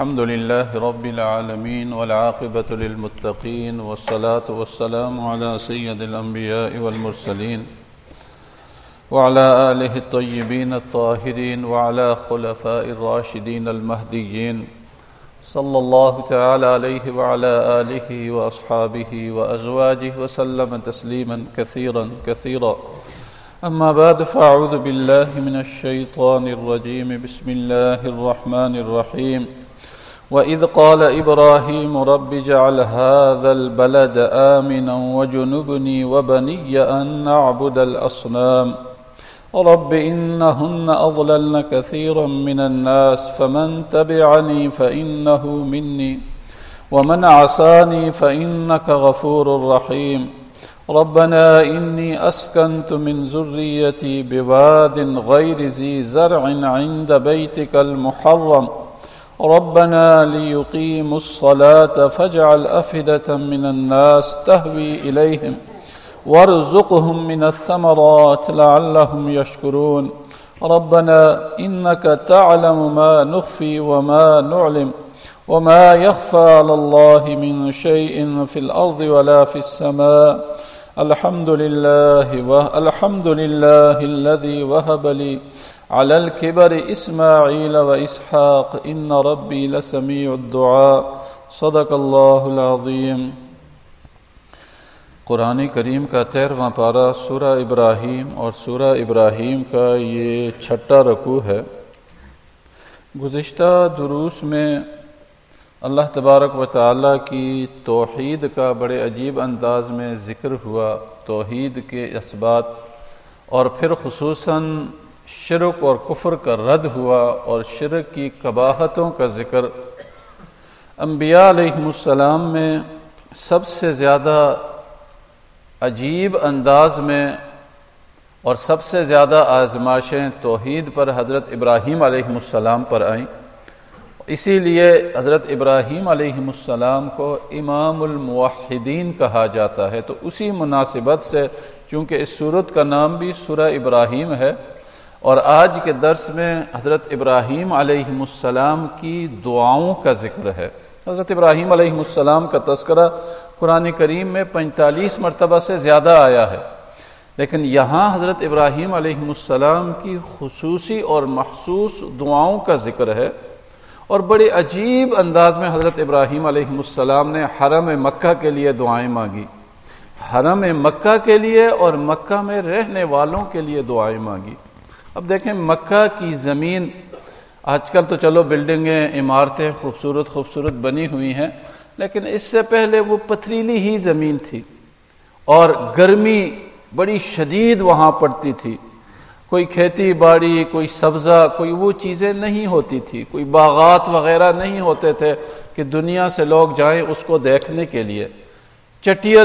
الحمد لله رب العالمين والعاقبة للمتقين والصلاة والسلام على سيد الأنبياء والمرسلين وعلى آله الطيبين الطاهرين وعلى خلفاء الراشدين المهديين صلى الله تعالى عليه وعلى آله وأصحابه وأزواجه وسلم تسليما كثيرا كثيرا. أما بعد فأعوذ بالله من الشيطان الرجيم. بسم الله الرحمن الرحيم. وإذ قال إبراهيم رب اجعل هذا البلد آمنا وجنبني وبني أن نعبد الأصنام رب إنهن أضللن كثيرا من الناس فمن تبعني فإنه مني ومن عصاني فإنك غفور رحيم. ربنا إني أسكنت من ذريتي بواد غير ذي زرع عند بيتك المحرم ربنا ليقيموا الصلاة فاجعل أفئدة من الناس تهوي إليهم وارزقهم من الثمرات لعلهم يشكرون. ربنا إنك تعلم ما نخفي وما نعلم وما يخفى على الله من شيء في الأرض ولا في السماء. الحمد لله الذي وهب لي على الكبر إسماعيل وإسحاق إن ربي لسميع الدعاء. صدق اللہ العظیم. قرآن کریم کا 13واں پارہ سورہ ابراہیم اور سورہ ابراہیم کا یہ 6واں رکوع ہے. گزشتہ دروس میں اللہ تبارک و تعالیٰ کی توحید کا بڑے عجیب انداز میں ذکر ہوا، توحید کے اثبات، اور پھر خصوصاً شرک اور کفر کا رد ہوا اور شرک کی قباحتوں کا ذکر. انبیاء علیہم السلام میں سب سے زیادہ عجیب انداز میں اور سب سے زیادہ آزمائشیں توحید پر حضرت ابراہیم علیہ السلام پر آئیں. اسی لیے حضرت ابراہیم علیہ السلام کو امام الموحدین کہا جاتا ہے. تو اسی مناسبت سے چونکہ اس سورت کا نام بھی سورہ ابراہیم ہے اور آج کے درس میں حضرت ابراہیم علیہ السلام کی دعاؤں کا ذکر ہے. حضرت ابراہیم علیہ السلام کا تذکرہ قرآن کریم میں 45 مرتبہ سے زیادہ آیا ہے، لیکن یہاں حضرت ابراہیم علیہ السلام کی خصوصی اور مخصوص دعاؤں کا ذکر ہے. اور بڑے عجیب انداز میں حضرت ابراہیم علیہ السلام نے حرم مکہ کے لیے دعائیں مانگی، حرم مکہ کے لیے اور مکہ میں رہنے والوں کے لیے دعائیں مانگی. اب دیکھیں مکہ کی زمین، آج کل تو چلو بلڈنگیں، عمارتیں خوبصورت بنی ہوئی ہیں، لیکن اس سے پہلے وہ پتھریلی ہی زمین تھی اور گرمی بڑی شدید وہاں پڑتی تھی. کوئی کھیتی باڑی، کوئی سبزہ، کوئی وہ چیزیں نہیں ہوتی تھی، کوئی باغات وغیرہ نہیں ہوتے تھے کہ دنیا سے لوگ جائیں اس کو دیکھنے کے لیے. چٹیل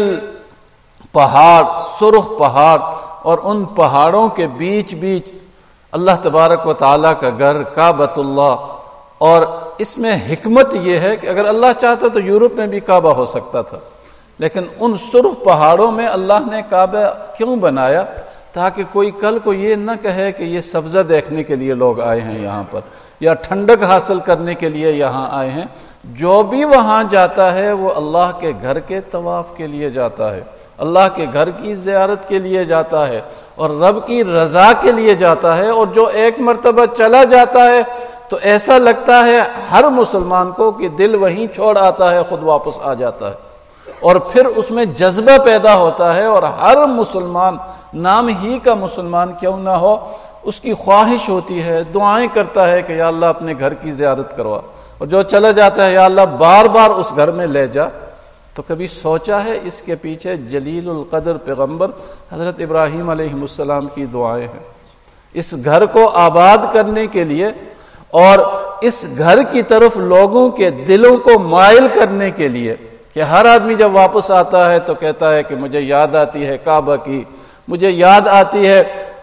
پہاڑ، سرخ پہاڑ، اور ان پہاڑوں کے بیچ اللہ تبارک و تعالیٰ کا گھر کعبۃ اللہ. اور اس میں حکمت یہ ہے کہ اگر اللہ چاہتا تو یورپ میں بھی کعبہ ہو سکتا تھا، لیکن ان سرخ پہاڑوں میں اللہ نے کعبہ کیوں بنایا؟ تاکہ کوئی کل کو یہ نہ کہے کہ یہ سبزہ دیکھنے کے لیے لوگ آئے ہیں یہاں پر، یا ٹھنڈک حاصل کرنے کے لیے یہاں آئے ہیں. جو بھی وہاں جاتا ہے وہ اللہ کے گھر کے طواف کے لیے جاتا ہے، اللہ کے گھر کی زیارت کے لیے جاتا ہے اور رب کی رضا کے لیے جاتا ہے. اور جو ایک مرتبہ چلا جاتا ہے تو ایسا لگتا ہے ہر مسلمان کو کہ دل وہیں چھوڑ آتا ہے، خود واپس آ جاتا ہے، اور پھر اس میں جذبہ پیدا ہوتا ہے. اور ہر مسلمان، نام ہی کا مسلمان کیوں نہ ہو، اس کی خواہش ہوتی ہے، دعائیں کرتا ہے کہ یا اللہ اپنے گھر کی زیارت کروا. اور جو چلا جاتا ہے یا اللہ بار بار اس گھر میں لے جا. تو کبھی سوچا ہے اس کے پیچھے جلیل القدر پیغمبر حضرت ابراہیم علیہ السلام کی دعائیں ہیں اس گھر کو آباد کرنے کے لیے اور اس گھر کی طرف لوگوں کے دلوں کو مائل کرنے کے لیے کہ ہر آدمی جب واپس آتا ہے تو کہتا ہے کہ مجھے یاد آتی ہے کعبہ کی، مجھے یاد آتی ہے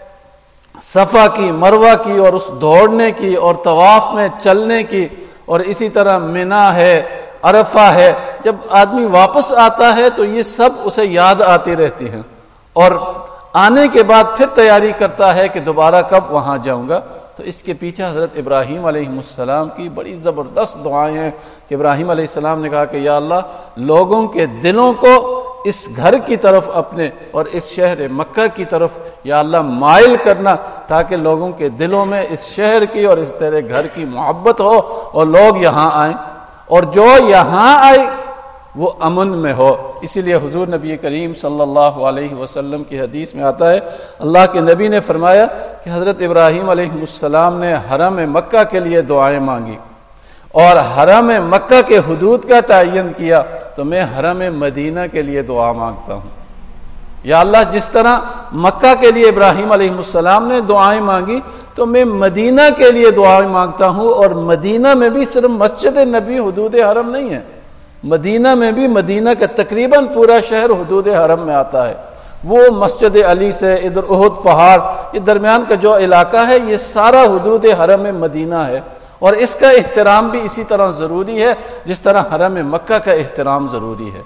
صفا کی، مروہ کی، اور اس دوڑنے کی اور طواف میں چلنے کی، اور اسی طرح منا ہے، عرفہ ہے. جب آدمی واپس آتا ہے تو یہ سب اسے یاد آتی رہتی ہیں، اور آنے کے بعد پھر تیاری کرتا ہے کہ دوبارہ کب وہاں جاؤں گا. تو اس کے پیچھے حضرت ابراہیم علیہ السلام کی بڑی زبردست دعائیں ہیں کہ ابراہیم علیہ السلام نے کہا کہ یا اللہ لوگوں کے دلوں کو اس گھر کی طرف اپنے اور اس شہر مکہ کی طرف یا اللہ مائل کرنا، تاکہ لوگوں کے دلوں میں اس شہر کی اور اس تیرے گھر کی محبت ہو اور لوگ یہاں آئیں، اور جو یہاں آئے وہ امن میں ہو۔ اسی لیے حضور نبی کریم صلی اللہ علیہ وسلم کی حدیث میں آتا ہے، اللہ کے نبی نے فرمایا کہ حضرت ابراہیم علیہ السلام نے حرم مکہ کے لیے دعائیں مانگی اور حرم مکہ کے حدود کا تعین کیا، تو میں حرم مدینہ کے لیے دعا مانگتا ہوں۔ یا اللہ جس طرح مکہ کے لیے ابراہیم علیہ السلام نے دعائیں مانگی، تو میں مدینہ کے لیے دعائیں مانگتا ہوں، اور مدینہ میں بھی صرف مسجد نبی حدود حرم نہیں ہے، مدینہ میں بھی مدینہ کا تقریباً پورا شہر حدود حرم میں آتا ہے۔ وہ مسجد علی سے ادھر احد پہاڑ، یہ درمیان کا جو علاقہ ہے یہ سارا حدود حرم مدینہ ہے، اور اس کا احترام بھی اسی طرح ضروری ہے جس طرح حرم مکہ کا احترام ضروری ہے۔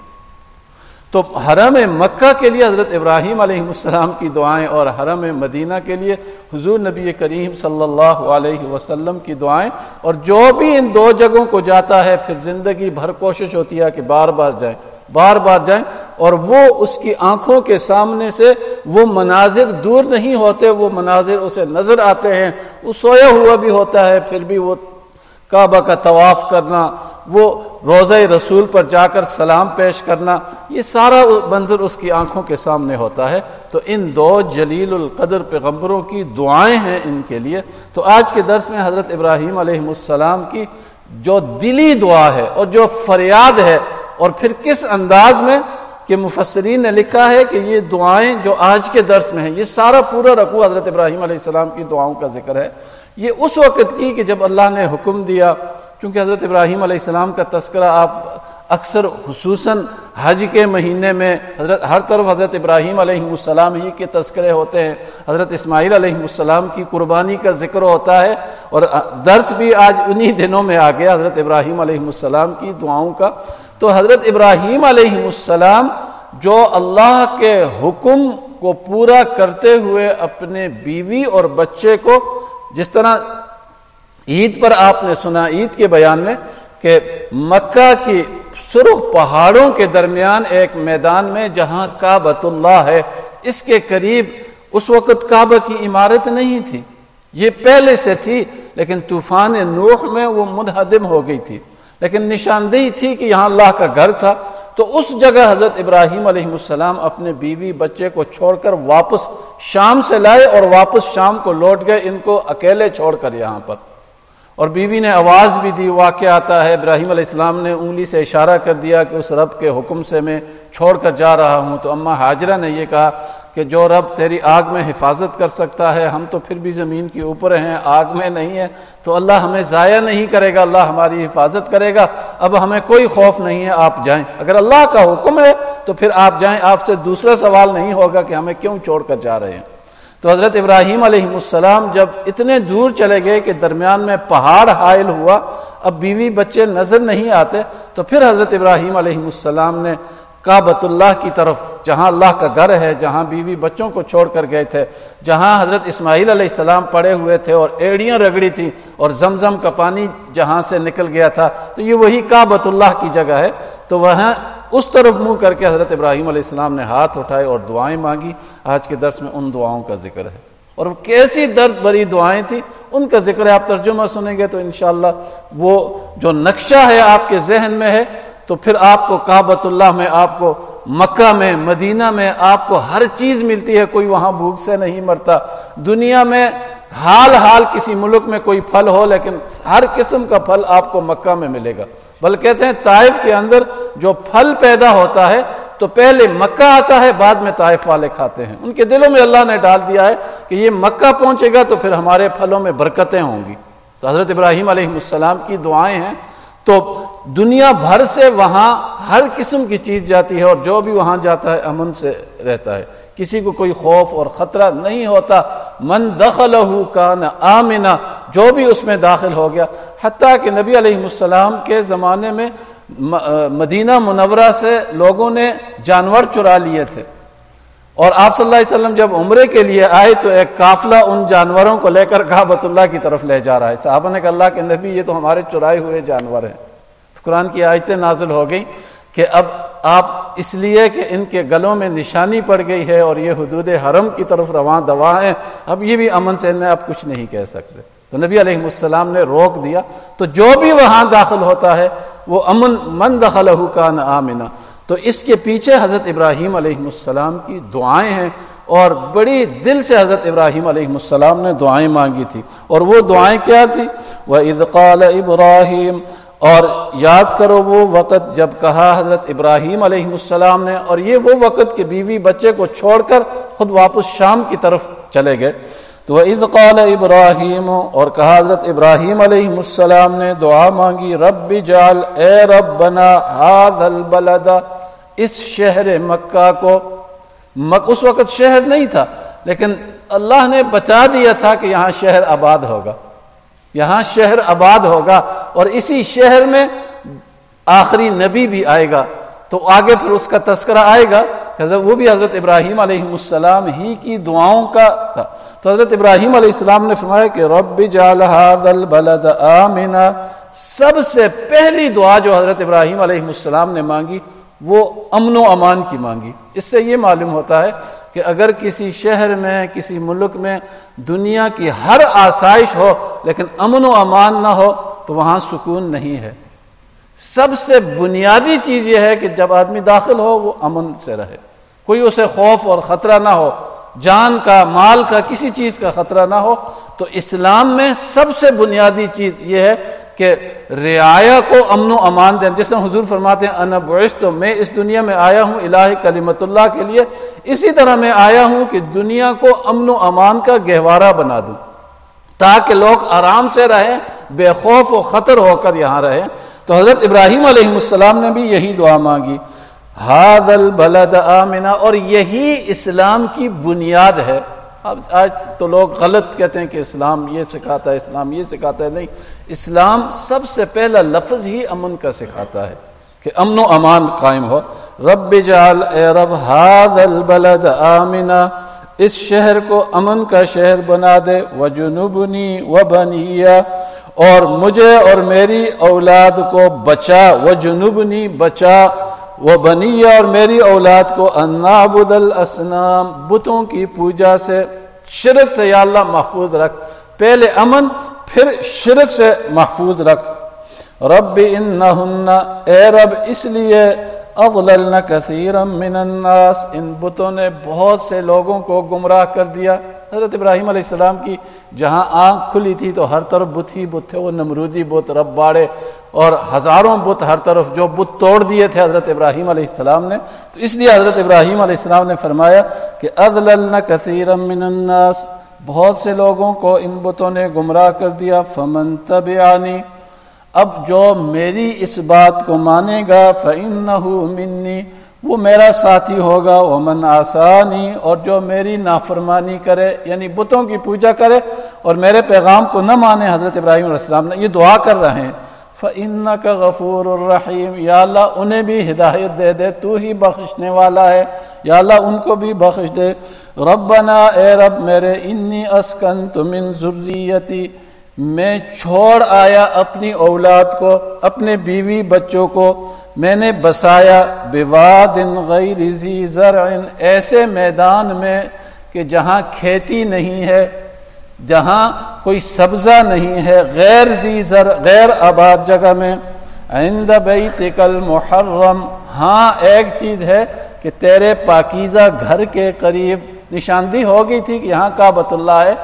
تو حرم مکہ کے لیے حضرت ابراہیم علیہ السلام کی دعائیں اور حرم مدینہ کے لیے حضور نبی کریم صلی اللہ علیہ وسلم کی دعائیں، اور جو بھی ان دو جگہوں کو جاتا ہے پھر زندگی بھر کوشش ہوتی ہے کہ بار بار جائیں، اور وہ اس کی آنکھوں کے سامنے سے وہ مناظر دور نہیں ہوتے، وہ مناظر اسے نظر آتے ہیں، وہ سویا ہوا بھی ہوتا ہے پھر بھی وہ کعبہ کا طواف کرنا، وہ روضہ رسول پر جا کر سلام پیش کرنا، یہ سارا منظر اس کی آنکھوں کے سامنے ہوتا ہے۔ تو ان دو جلیل القدر پیغمبروں کی دعائیں ہیں ان کے لیے۔ تو آج کے درس میں حضرت ابراہیم علیہ السلام کی جو دلی دعا ہے اور جو فریاد ہے، اور پھر کس انداز میں کہ مفسرین نے لکھا ہے کہ یہ دعائیں جو آج کے درس میں ہیں، یہ سارا پورا رکوع حضرت ابراہیم علیہ السلام کی دعاؤں کا ذکر ہے۔ یہ اس وقت کی کہ جب اللہ نے حکم دیا، کیونکہ حضرت ابراہیم علیہ السلام کا تذکرہ آپ اکثر خصوصاً حج کے مہینے میں ہر طرف حضرت ابراہیم علیہ السلام ہی کے تذکرے ہوتے ہیں، حضرت اسماعیل علیہ السلام کی قربانی کا ذکر ہوتا ہے، اور درس بھی آج انہی دنوں میں آ گیا حضرت ابراہیم علیہ السلام کی دعاؤں کا۔ تو حضرت ابراہیم علیہ السلام جو اللہ کے حکم کو پورا کرتے ہوئے اپنے بیوی اور بچے کو، جس طرح عید پر آپ نے سنا عید کے بیان میں کہ مکہ کی سرخ پہاڑوں کے درمیان ایک میدان میں جہاں کعبۃ اللہ ہے، اس کے قریب اس وقت کعبہ کی عمارت نہیں تھی، یہ پہلے سے تھی لیکن طوفان نوح میں وہ منہدم ہو گئی تھی، لیکن نشاندہی تھی کہ یہاں اللہ کا گھر تھا۔ تو اس جگہ حضرت ابراہیم علیہ السلام اپنے بیوی بچے کو چھوڑ کر واپس شام سے لائے اور واپس شام کو لوٹ گئے، ان کو اکیلے چھوڑ کر یہاں پر۔ اور بیوی نے آواز بھی دی، واقعہ آتا ہے ابراہیم علیہ السلام نے انگلی سے اشارہ کر دیا کہ اس رب کے حکم سے میں چھوڑ کر جا رہا ہوں، تو اماں ہاجرہ نے یہ کہا کہ جو رب تیری آگ میں حفاظت کر سکتا ہے، ہم تو پھر بھی زمین کے اوپر ہیں، آگ میں نہیں ہے، تو اللہ ہمیں ضائع نہیں کرے گا، اللہ ہماری حفاظت کرے گا، اب ہمیں کوئی خوف نہیں ہے، آپ جائیں، اگر اللہ کا حکم ہے تو پھر آپ جائیں، آپ سے دوسرا سوال نہیں ہوگا کہ ہمیں کیوں چھوڑ کر جا رہے ہیں۔ تو حضرت ابراہیم علیہ السلام جب اتنے دور چلے گئے کہ درمیان میں پہاڑ حائل ہوا، اب بیوی بچے نظر نہیں آتے، تو پھر حضرت ابراہیم علیہ السلام نے کعبۃ اللہ کی طرف، جہاں اللہ کا گھر ہے، جہاں بیوی بچوں کو چھوڑ کر گئے تھے، جہاں حضرت اسماعیل علیہ السلام پڑے ہوئے تھے اور ایڑیاں رگڑی تھی اور زمزم کا پانی جہاں سے نکل گیا تھا، تو یہ وہی کعبۃ اللہ کی جگہ ہے۔ تو وہاں اس طرف منہ کر کے حضرت ابراہیم علیہ السلام نے ہاتھ اٹھائے اور دعائیں مانگی۔ آج کے درس میں ان دعاؤں کا ذکر ہے، اور کیسی درد بری دعائیں تھیں، ان کا ذکر ہے۔ آپ ترجمہ سنیں گے تو انشاءاللہ وہ جو نقشہ ہے آپ کے ذہن میں ہے، تو پھر آپ کو کعبۃ اللہ میں، آپ کو مکہ میں، مدینہ میں آپ کو ہر چیز ملتی ہے، کوئی وہاں بھوک سے نہیں مرتا۔ دنیا میں حال کسی ملک میں کوئی پھل ہو، لیکن ہر قسم کا پھل آپ کو مکہ میں ملے گا۔ بلکہ کہتے ہیں طائف کے اندر جو پھل پیدا ہوتا ہے تو پہلے مکہ آتا ہے، بعد میں طائف والے کھاتے ہیں۔ ان کے دلوں میں اللہ نے ڈال دیا ہے کہ یہ مکہ پہنچے گا تو پھر ہمارے پھلوں میں برکتیں ہوں گی۔ تو حضرت ابراہیم علیہ السلام کی دعائیں ہیں، تو دنیا بھر سے وہاں ہر قسم کی چیز جاتی ہے، اور جو بھی وہاں جاتا ہے امن سے رہتا ہے، کسی کو کوئی خوف اور خطرہ نہیں ہوتا۔ من دخلہ کان آمنا، جو بھی اس میں داخل ہو گیا۔ حتیٰ کہ نبی علیہ السلام کے زمانے میں مدینہ منورہ سے لوگوں نے جانور چرا لیے تھے، اور آپ صلی اللہ علیہ وسلم جب عمرے کے لیے آئے تو ایک قافلہ ان جانوروں کو لے کر کعبۃ اللہ کی طرف لے جا رہا ہے. صحابہ نے کہا اللہ کے نبی یہ تو ہمارے چرائے ہوئے جانور ہیں. تو قرآن کی آیتیں نازل ہو گئیں کہ اب آپ اس لیے کہ ان کے گلوں میں نشانی پڑ گئی ہے اور یہ حدود حرم کی طرف رواں دواں ہیں، اب یہ بھی امن سے انہیں آپ کچھ نہیں کہہ سکتے. تو نبی علیہ السلام نے روک دیا. تو جو بھی وہاں داخل ہوتا ہے وہ امن، من دخلہ کان آمنا. تو اس کے پیچھے حضرت ابراہیم علیہ السلام کی دعائیں ہیں، اور بڑی دل سے حضرت ابراہیم علیہ السلام نے دعائیں مانگی تھی. اور وہ دعائیں کیا تھی؟ وَإِذْ قَالَ إِبْرَاهِيمُ، اور یاد کرو وہ وقت جب کہا حضرت ابراہیم علیہ السلام نے، اور یہ وہ وقت کہ بیوی بچے کو چھوڑ کر خود واپس شام کی طرف چلے گئے. تو وَإِذْ قَالَ إِبْرَاهِيمُ، اور کہا حضرت ابراہیم علیہ السلام نے دعا مانگی، رب اجعل، اے رب بنا، هذا البلد، اس شہر مکہ کو. اس وقت شہر نہیں تھا، لیکن اللہ نے بتا دیا تھا کہ یہاں شہر آباد ہوگا، یہاں شہر آباد ہوگا، اور اسی شہر میں آخری نبی بھی آئے گا. تو آگے پھر اس کا تذکرہ آئے گا، وہ بھی حضرت ابراہیم علیہ السلام ہی کی دعاؤں کا تھا. تو حضرت ابراہیم علیہ السلام نے فرمایا کہ رب اجعل هذا البلد آمنا. سب سے پہلی دعا جو حضرت ابراہیم علیہ السلام نے مانگی وہ امن و امان کی مانگی. اس سے یہ معلوم ہوتا ہے کہ اگر کسی شہر میں، کسی ملک میں دنیا کی ہر آسائش ہو لیکن امن و امان نہ ہو تو وہاں سکون نہیں ہے. سب سے بنیادی چیز یہ ہے کہ جب آدمی داخل ہو وہ امن سے رہے، کوئی اسے خوف اور خطرہ نہ ہو، جان کا، مال کا، کسی چیز کا خطرہ نہ ہو. تو اسلام میں سب سے بنیادی چیز یہ ہے کہ رعایا کو امن و امان دیں. جس طرح حضور فرماتے ہیں انا بعثت، میں اس دنیا میں آیا ہوں الہ کلمت اللہ کے لیے، اسی طرح میں آیا ہوں کہ دنیا کو امن و امان کا گہوارہ بنا دوں تاکہ لوگ آرام سے رہیں، بے خوف و خطر ہو کر یہاں رہیں. تو حضرت ابراہیم علیہ السلام نے بھی یہی دعا مانگی، ھذا البلد آمنا، اور یہی اسلام کی بنیاد ہے. اب آج تو لوگ غلط کہتے ہیں کہ اسلام یہ سکھاتا ہے، اسلام یہ سکھاتا ہے. نہیں، اسلام سب سے پہلا لفظ ہی امن کا سکھاتا ہے کہ امن و امان قائم ہو. رب اجعل، اے رب، ھذا البلد آمنا، اس شہر کو امن کا شہر بنا دے، وجنبنی وبنی، اور مجھے اور میری اولاد کو بچا، وجنبنی، بچا، وبنی، اور میری اولاد کو، ان نعبد الاصنام، بتوں کی پوجا سے، شرک سے یا اللہ محفوظ رکھ. پہلے امن، پھر شرک سے محفوظ رکھ. رب انہن، اے رب اس لیے، اضللن کثیرا من الناس، ان بتوں نے بہت سے لوگوں کو گمراہ کر دیا. حضرت ابراہیم علیہ السلام کی جہاں آنکھ کھلی تھی تو ہر طرف بت ہی بت تھے، وہ نمرودی بت، رب باڑے اور ہزاروں بت ہر طرف، جو بت توڑ دیے تھے حضرت ابراہیم علیہ السلام نے. تو اس لیے حضرت ابراہیم علیہ السلام نے فرمایا کہ اضللن کثیرا من الناس، بہت سے لوگوں کو ان بتوں نے گمراہ کر دیا. فمن تبعنی، اب جو میری اس بات کو مانے گا، فإنہ منی، وہ میرا ساتھی ہوگا. ومن عصانی، اور جو میری نافرمانی کرے، یعنی بتوں کی پوجا کرے اور میرے پیغام کو نہ مانے. حضرت ابراہیم علیہ السلام نے یہ دعا کر رہے ہیں، فإنک غفور الرحیم، یا اللہ انہیں بھی ہدایت دے دے، تو ہی بخشنے والا ہے، یا اللہ ان کو بھی بخش دے. ربنا، اے رب میرے، انی اسکنت من ذریتی، میں چھوڑ آیا اپنی اولاد کو، اپنے بیوی بچوں کو میں نے بسایا، بواد غیر ذی زرع، ایسے میدان میں کہ جہاں کھیتی نہیں ہے، جہاں کوئی سبزہ نہیں ہے، غیر ذی زرع، غیر آباد جگہ میں. عند بیتک المحرم، ہاں ایک چیز ہے کہ تیرے پاکیزہ گھر کے قریب، نشاندہی ہو گئی تھی کہ یہاں کعبۃ اللہ ہے،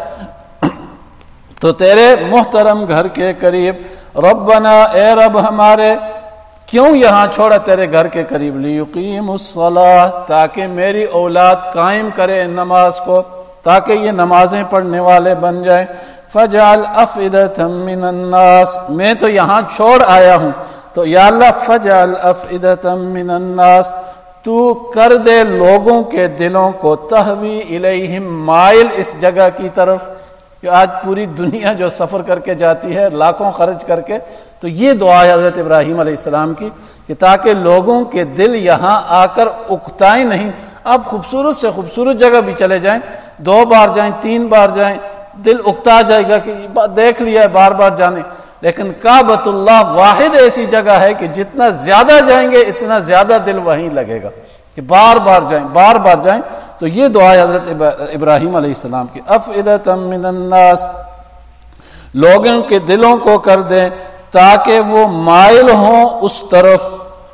تو تیرے محترم گھر کے قریب. ربنا، اے رب ہمارے، کیوں یہاں چھوڑا تیرے گھر کے قریب؟ لیقیم الصلاۃ، تاکہ میری اولاد قائم کرے نماز کو، تاکہ یہ نمازیں پڑھنے والے بن جائیں. فجعل افئدۃ من الناس، میں تو یہاں چھوڑ آیا ہوں، تو یا اللہ فجعل افئدۃ من الناس، تو کر دے لوگوں کے دلوں کو، تہوی الیہم، مائل اس جگہ کی طرف. کہ آج پوری دنیا جو سفر کر کے جاتی ہے لاکھوں خرچ کر کے، تو یہ دعا ہے حضرت ابراہیم علیہ السلام کی کہ تاکہ لوگوں کے دل یہاں آ کر اکتائیں نہیں، آپ خوبصورت سے خوبصورت جگہ بھی چلے جائیں، 2 بار جائیں، 3 بار جائیں، دل اکتا جائے گا کہ دیکھ لیا ہے، بار بار جانے. لیکن کعبۃ اللہ واحد ایسی جگہ ہے کہ جتنا زیادہ جائیں گے اتنا زیادہ دل وہیں لگے گا کہ بار بار جائیں، بار بار جائیں. تو یہ دعا ہے حضرت ابراہیم علیہ السلام کی. افئدۃ من الناس، لوگوں کے دلوں کو کر دیں تاکہ وہ مائل ہوں اس طرف.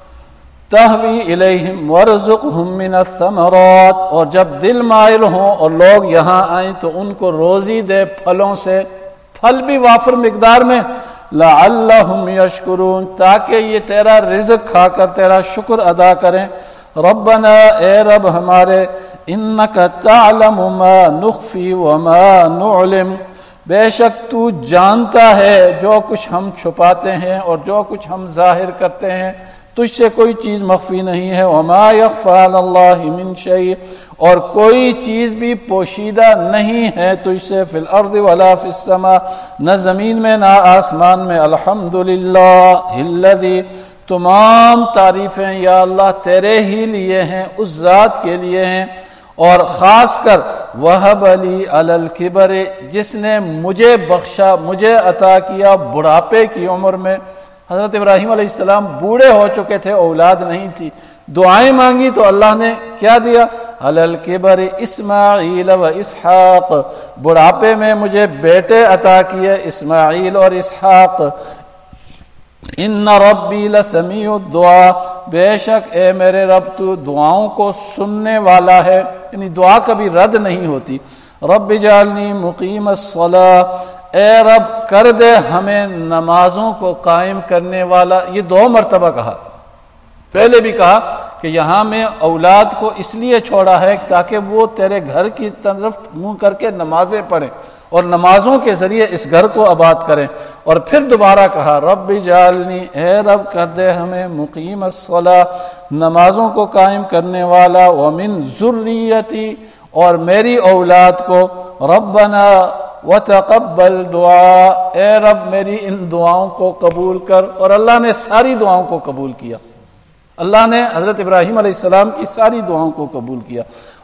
تہوی الیہم وارزقہم من الثمرات، اور جب دل مائل ہوں اور لوگ یہاں آئیں تو ان کو روزی دے پھلوں سے، پھل بھی وافر مقدار میں. لعلہم یشکرون، تاکہ یہ تیرا رزق کھا کر تیرا شکر ادا کریں. ربنا، اے رب ہمارے، انک تعلم ما نخفی وما نعلم، بے شک تو جانتا ہے جو کچھ ہم چھپاتے ہیں اور جو کچھ ہم ظاہر کرتے ہیں، تجھ سے کوئی چیز مخفی نہیں ہے. وما یخفی علی اللہ من شیء، اور کوئی چیز بھی پوشیدہ نہیں ہے تجھ سے. فی الارض ولا فی السماء، نہ زمین میں نہ آسمان میں. الحمدللہ الذی، تمام تعریفیں یا اللہ تیرے ہی لیے ہیں، اس ذات کے لیے ہیں. اور خاص کر وہب علی علی الکبر، جس نے مجھے بخشا، مجھے عطا کیا بڑھاپے کی عمر میں. حضرت ابراہیم علیہ السلام بوڑھے ہو چکے تھے، اولاد نہیں تھی. دعائیں مانگی تو اللہ نے کیا دیا؟ علی الکبر اسماعیل و اسحاق، بڑھاپے میں مجھے بیٹے عطا کیے، اسماعیل اور اسحاق. ان ربی لسمیع الدعاء، بے شک اے میرے رب تو دعاؤں کو سننے والا ہے، یعنی دعا کبھی رد نہیں ہوتی. رب اجعلنی مقیم الصلاۃ، اے رب کر دے ہمیں نمازوں کو قائم کرنے والا. یہ 2 مرتبہ کہا. پہلے بھی کہا کہ یہاں میں اولاد کو اس لیے چھوڑا ہے تاکہ وہ تیرے گھر کی طرف منہ کر کے نمازیں پڑھیں اور نمازوں کے ذریعے اس گھر کو آباد کریں. اور پھر دوبارہ کہا رب اجعلنی، اے رب کر دے ہمیں مقیم الصلاۃ، نمازوں کو قائم کرنے والا. ومن ذریتی، اور میری اولاد کو. ربنا وتقبل دعا، اے رب میری ان دعاؤں کو قبول کر. اور اللہ نے ساری دعاؤں کو قبول کیا. اللہ نے حضرت ابراہیم علیہ السلام کی ساری دعاؤں کو قبول کیا.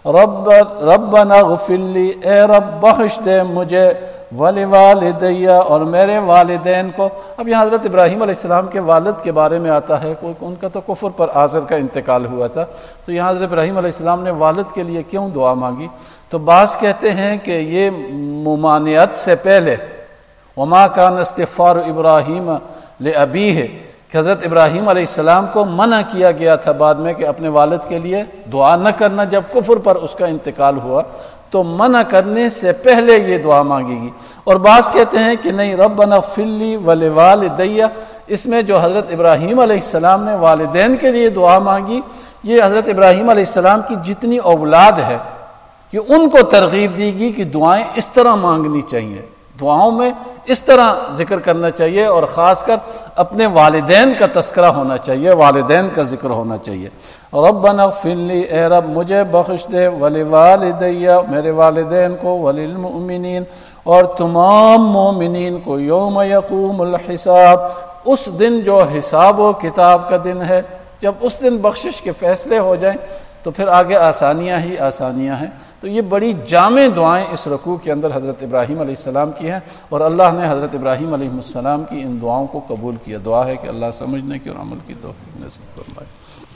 ربنا اغفر لی، اے رب بخش دے مجھے، ولوالدی، اور میرے والدین کو. اب یہاں حضرت ابراہیم علیہ السلام کے والد کے بارے میں آتا ہے، ان کا تو کفر پر آزر کا انتقال ہوا تھا. تو یہاں حضرت ابراہیم علیہ السلام نے والد کے لیے کیوں دعا مانگی؟ تو بعض کہتے ہیں کہ یہ ممانعت سے پہلے، وما کان استغفار ابراہیم لابیہ، کہ حضرت ابراہیم علیہ السلام کو منع کیا گیا تھا بعد میں کہ اپنے والد کے لیے دعا نہ کرنا. جب کفر پر اس کا انتقال ہوا تو منع کرنے سے پہلے یہ دعا مانگے گی. اور بعض کہتے ہیں کہ نہیں، ربنا اغفر لی ولوالدی، اس میں جو حضرت ابراہیم علیہ السلام نے والدین کے لیے دعا مانگی، یہ حضرت ابراہیم علیہ السلام کی جتنی اولاد ہے یہ ان کو ترغیب دی گی کہ دعائیں اس طرح مانگنی چاہیے، دعاؤں میں اس طرح ذکر کرنا چاہیے، اور خاص کر اپنے والدین کا تذکرہ ہونا چاہیے، والدین کا ذکر ہونا چاہیے. ربنا اغفر لی، اے رب مجھے بخش دے، ولوالدی، میرے والدین کو، وللمؤمنین، اور تمام مومنین کو. یوم یقوم الحساب، اس دن جو حساب و کتاب کا دن ہے، جب اس دن بخشش کے فیصلے ہو جائیں تو پھر آگے آسانیاں ہی آسانیاں ہیں. تو یہ بڑی جامع دعائیں اس رکوع کے اندر حضرت ابراہیم علیہ السلام کی ہیں، اور اللہ نے حضرت ابراہیم علیہ السلام کی ان دعاؤں کو قبول کیا. دعا ہے کہ اللہ سمجھنے کی اور عمل کی توفیق نصیب فرمائے.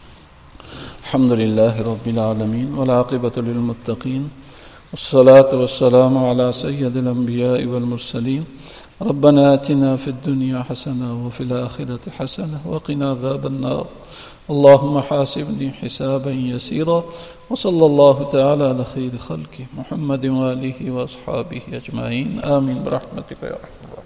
الحمدللہ رب العالمین والعاقبۃ للمتقین والصلاة والسلام علی سید الانبیاء والمرسلین. ربنا آتنا فی الدنیا حسنہ وفی الآخرۃ حسنہ وقنا عذاب النار. اللهم حاسبني حسابا يسيرا. وصلى الله تعالى على خير خلقه محمد وآله وأصحابه أجمعين. آمين برحمتك يا رحمن.